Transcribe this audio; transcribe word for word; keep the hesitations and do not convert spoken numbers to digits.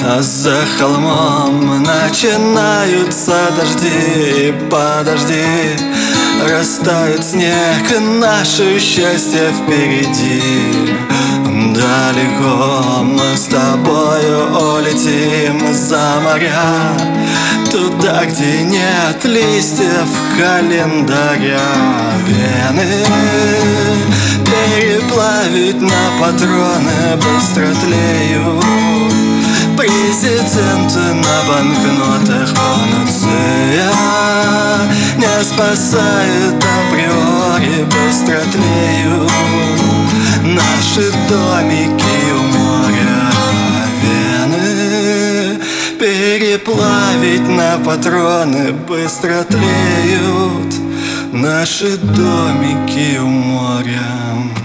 А за холмом начинаются дожди, подожди, растает снег, и наше счастье впереди. Далеко мы с тобою улетим за моря, туда, где нет листьев календаря. Вены переплавить на патроны быстро тлеют, президенты на банкнотах панацея не спасает априори, быстро тлеют наши домики у моря. Вены переплавить на патроны быстро тлеют наши домики у моря.